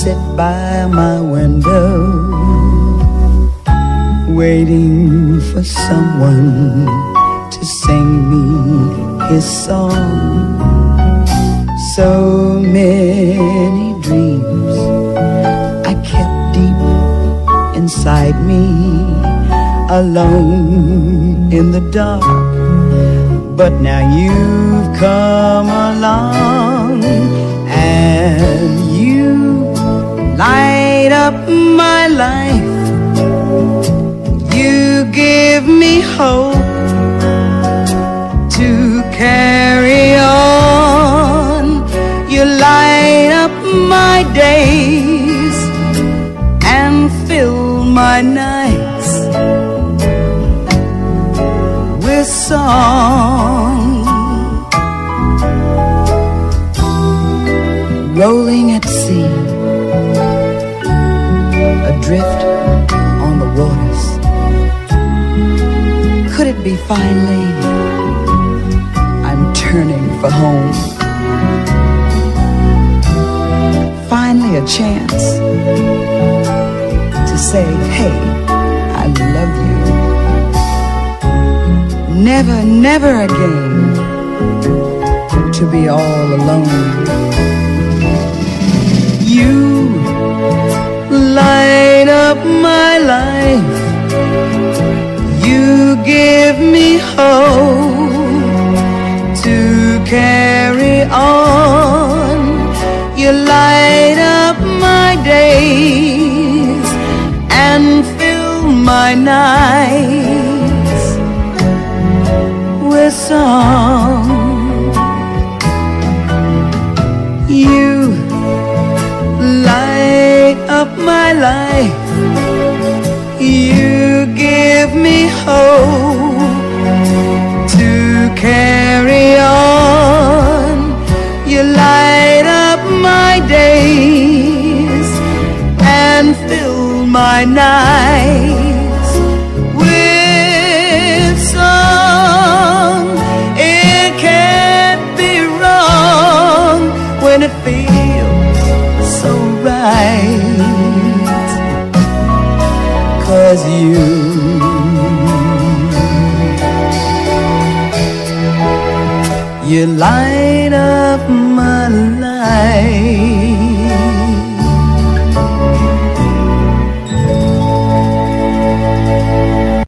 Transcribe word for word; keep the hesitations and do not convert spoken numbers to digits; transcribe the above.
sit by my window, waiting for someone to sing me his song. So many dreams I kept deep inside me, alone in the dark. But now you've come along and you light up my life. You give me hope to carry on. You light up my days and fill my nights with song. Rolling at sea, adrift on the waters. Could it be finally I'm turning for home? Finally a chance to say, hey, I love you. Never, never again to be all alone. You light up my life. You give me hope to carry on. You light up my days and fill my nights with song. You light up my life. You give me hope to carry on. You light up my days and fill my nights with song. It can't be wrong when it feels so right, 'cause you You light up my life.